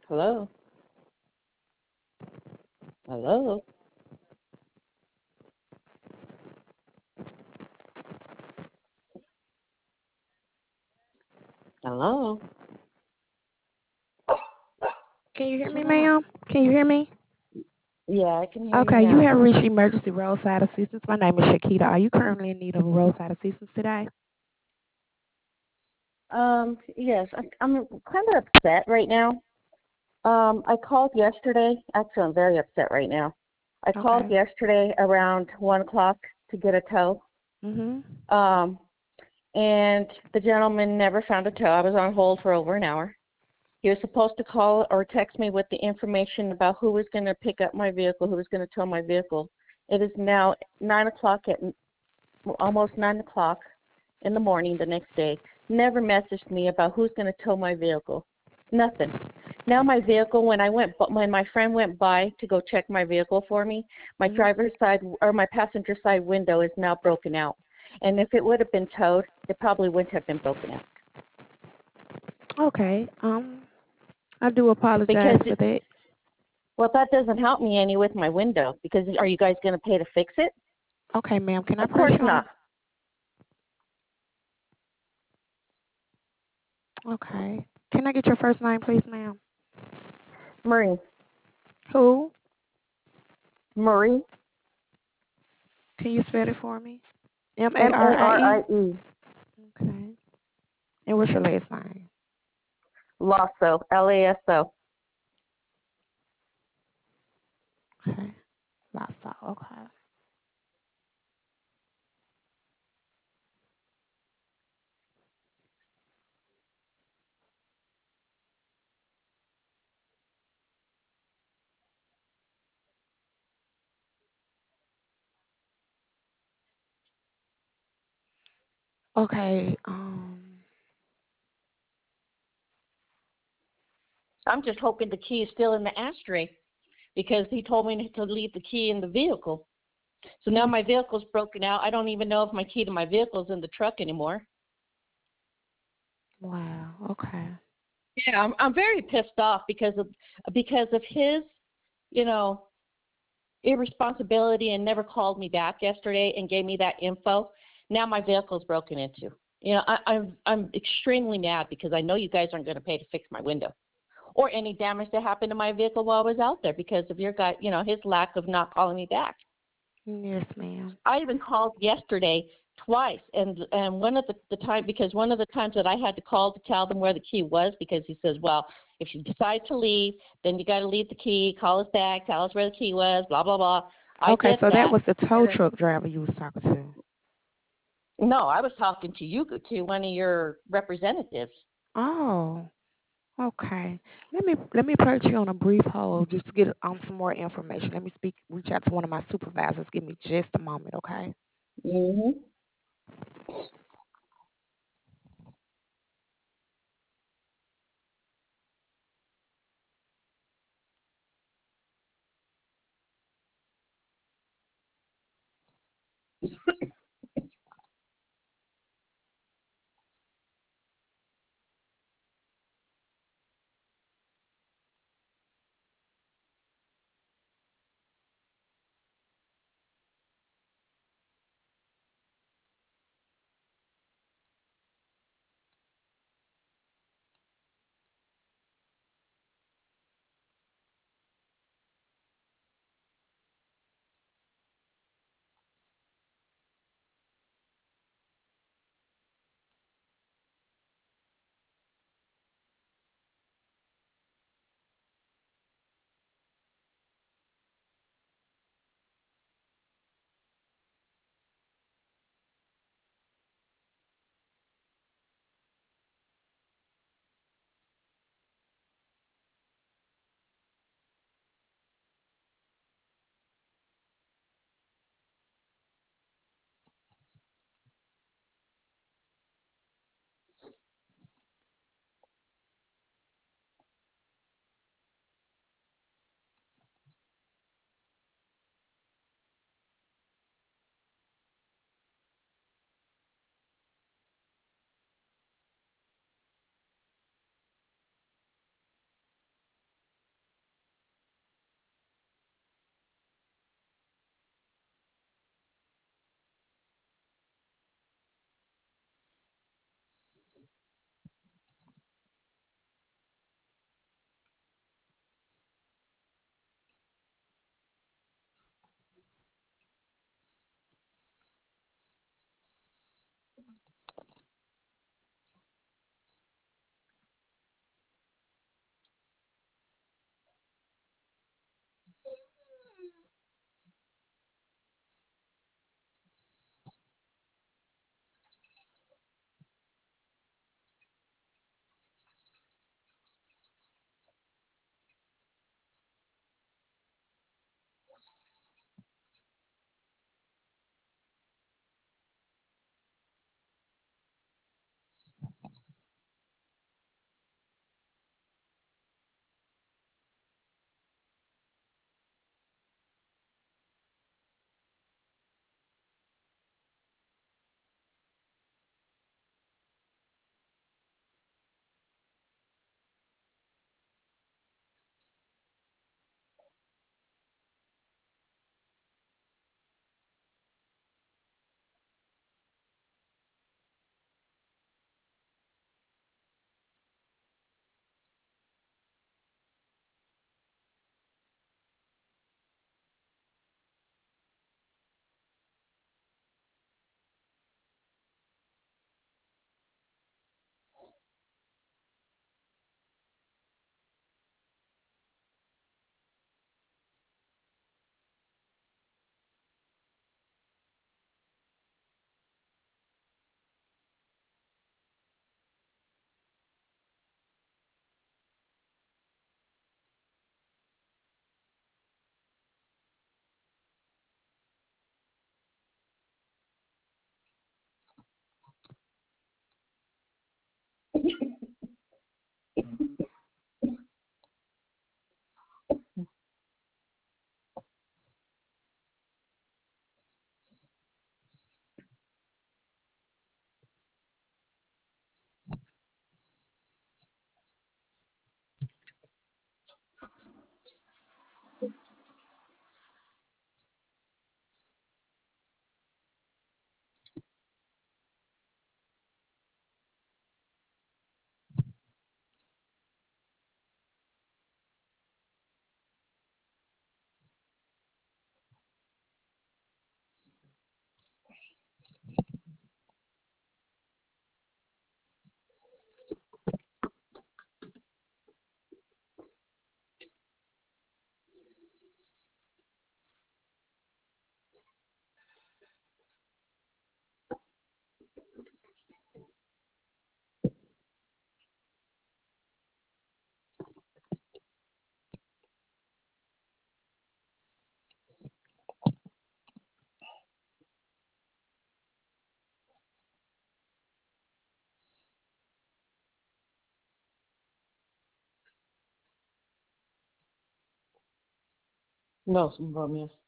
Hello? Hello? Hello? Can you hear me, Shut up. ma'am? Can you hear me? Yeah, I can hear you Okay, you now. have reached emergency roadside assistance. My name is Shakita. Are you currently in need of roadside assistance today? Yes, I'm kind of upset right now. I called yesterday. Actually, I'm very upset right now. I called Okay. yesterday around 1 o'clock to get a tow. Mhm. Um, and the gentleman never found a tow. I was on hold for over an hour. He was supposed to call or text me with the information about who was going to pick up my vehicle, who was going to tow my vehicle. It is now 9 o'clock almost 9 o'clock in the morning the next day. Never messaged me about who's going to tow my vehicle. Nothing. Now my vehicle, when my friend went by to go check my vehicle for me, my Mhm. driver's side or my passenger side window is now broken out. And if it would have been towed, it probably wouldn't have been broken out. Okay. I do apologize Because, for that. well, that doesn't help me any with my window. Because are you guys going to pay to fix it? Okay, ma'am. Can I Of place course you on not. a? Okay. Can I get your first name, please, ma'am? Marie. Who? Marie. Can you spell it for me? Marie. Marie. Okay. And what's your last name? Lasso. Lasso. Okay. Lassa. Okay. Okay. I'm just hoping the key is still in the ashtray because he told me to leave the key in the vehicle. So now Yes. my vehicle's broken out. I don't even know if my key to my vehicle is in the truck anymore. Wow. Okay. Yeah, I'm very pissed off because of his, you know, irresponsibility and never called me back yesterday and gave me that info. Now my vehicle's broken into. I'm extremely mad because I know you guys aren't going to pay to fix my window or any damage that happened to my vehicle while I was out there because of your guy, his lack of not calling me back. Yes, ma'am. I even called yesterday twice, and one of the time because one of the times that I had to call to tell them where the key was because he says, well, if you decide to leave, then you got to leave the key, call us back, tell us where the key was, blah blah blah. I Okay, did so that that, was the tow and then, truck driver you was talking to. no, I was talking to one of your representatives. Oh, okay. Let me put you on a brief hold just to get some more information. Let me reach out to one of my supervisors. Give me just a moment, okay? Mhm. No, some of them, yes.